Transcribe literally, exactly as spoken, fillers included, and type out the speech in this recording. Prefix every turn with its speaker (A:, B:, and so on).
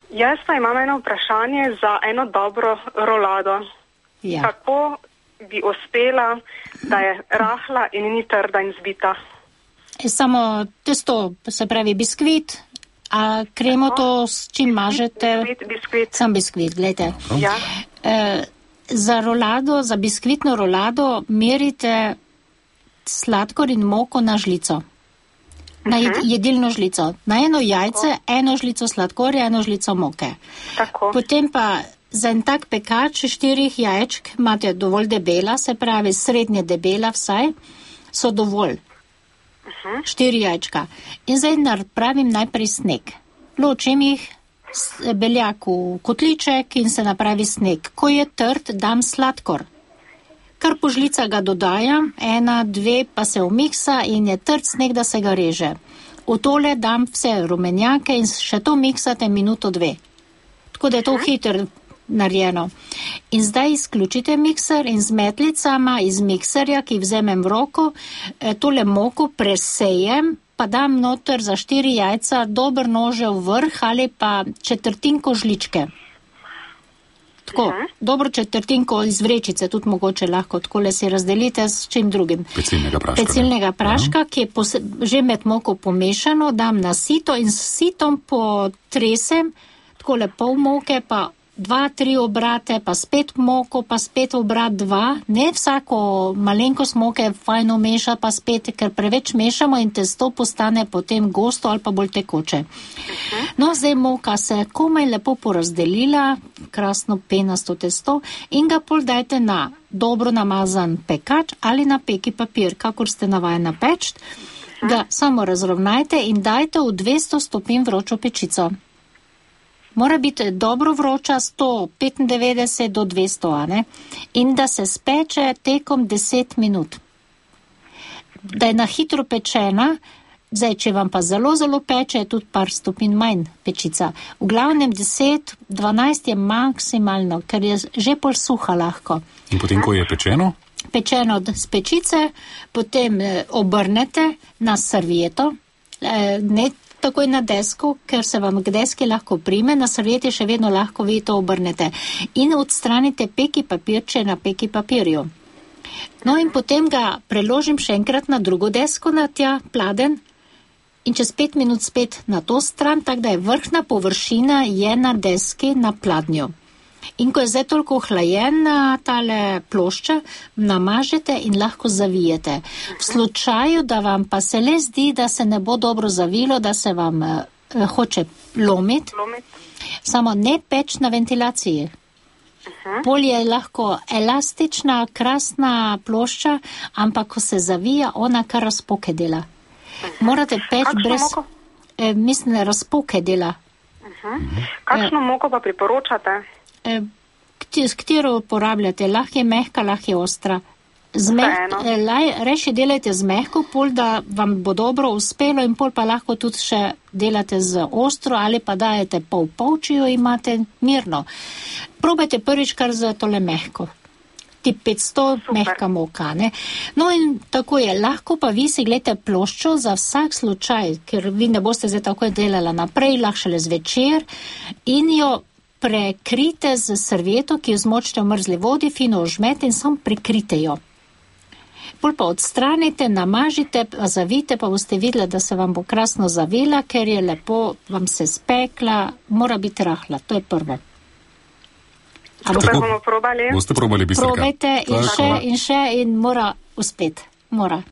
A: Jaz pa imam eno vprašanje za eno dobro rolado.
B: Ja.
A: Kako bi uspela, da je rahla in ni trda in zbita?
B: E, samo testo, se pravi biskvit, a kremo
A: Tako.
B: to s čim mažete?
A: Biskvit, biskvit.
B: Sam biskvit, gledajte.
A: Ja.
B: E, za rolado, za biskvitno rolado merite sladkor in moko na žlico. Na jed, jedilno žlico. Na eno jajce, Tako. eno žlico sladkorja, eno žlico moke.
A: Tako.
B: Potem pa za en tak pekač štirih jajčk imate dovolj debela, se pravi srednje debela vsaj, so dovolj. Uh-huh. Štiri jajčka. In zdaj napravim najprej sneg. Ločim jih beljak v kotliček in se napravi sneg. Ko je trd, dam sladkor. Kar po žlica ga dodajam, ena, dve, pa se umiksa in je trd sneg, da se ga reže. V tole dam vse rumenjake in še to miksate minuto dve. Tako da je to uh-huh. hitro narejeno. In zdaj izključite mikser in z metlicama iz mikserja, ki vzemem v roko, tole moko presejem, pa dam noter za štiri jajca dober nožev vrh ali pa četrtinko žličke. Tako, uh-huh. dobro četrtinko iz vrečice, tudi mogoče lahko takole si razdelite s čim drugim.
C: Pecilnega praška.
B: Pecilnega praška, uh-huh. ki je pose- že med moko pomešano, dam na sito in s sitom potresem, takole pol moke, pa dva, tri obrate, pa spet moko, pa spet obrat dva. Ne vsako malenkost moke fajno meša, pa spet, ker preveč mešamo in testo postane potem gosto ali pa bolj tekoče. Uh-huh. No, zdaj moka se komaj lepo porazdelila, krasno penasto testo in ga pol dajte na dobro namazan pekač ali na peki papir, kakor ste navajeni peč. Uh-huh. Ga samo razravnajte in dajte v dvesto stopinj vročo pečico. Mora biti dobro vroča, sto petindevetdeset do dvesto, a ne? In da se speče tekom deset minut. Da je na hitro pečena, zdaj, če vam pa zelo, zelo peče, je tudi par stopinj manj pečica. V glavnem deset, dvanajst je maksimalno, ker je že pol suha lahko.
C: In potem, ko je pečeno?
B: Pečeno z pečice, potem eh, obrnete na servieto, eh, ne takoj na desko, ker se vam k deski lahko prime, na servieti še vedno lahko vi to obrnete. In odstranite peki papirče na peki papirju. No in potem ga preložim še enkrat na drugo desko, na tja pladen, in čez pet minut spet na to stran, tako da je vrhna površina je na deski na pladnju. In ko je zdaj toliko ohlajena tale plošča, namažete in lahko zavijete. V slučaju, da vam pa se le zdi, da se ne bo dobro zavilo, da se vam eh, hoče lomiti,
A: Lomit.
B: samo ne peč na ventilaciji.
A: Uh-huh.
B: Pol je lahko elastična, krasna plošča, ampak ko se zavija, ona kar razpoke dela. Uh-huh. Morate peč
A: Kakšno
B: brez,
A: moko?
B: eh, mislim, razpoke dela.
A: Uh-huh. Kakšno moko pa priporočate?
B: Eh, s katero uporabljate, lahko je mehka, lahko je ostra. Z meh, eh, laj, reši delajte z mehko, pol da vam bo dobro uspelo in pol pa lahko tudi še delate z ostro ali pa dajete pol pol, če jo imate mirno. Probajte prvič kar za tole mehko. Tip petsto, super. Mehka moka, ne. No in tako je, lahko pa vi si gledate ploščo za vsak slučaj, ker vi ne boste zdaj tako delala naprej, lahko šele zvečer in jo prekrite z servieto, ki jo zmočite v mrzli vodi, fino ožmete in samo prekrite jo. Pol pa odstranite, namažite, zavite, pa boste videli, da se vam bo krasno zavila, ker je lepo, vam se spekla, mora biti rahla, to je prvo.
A: Super, bomo probali.
C: Boste probali biserka.
B: Probajte in še, in še in mora uspeti, mora.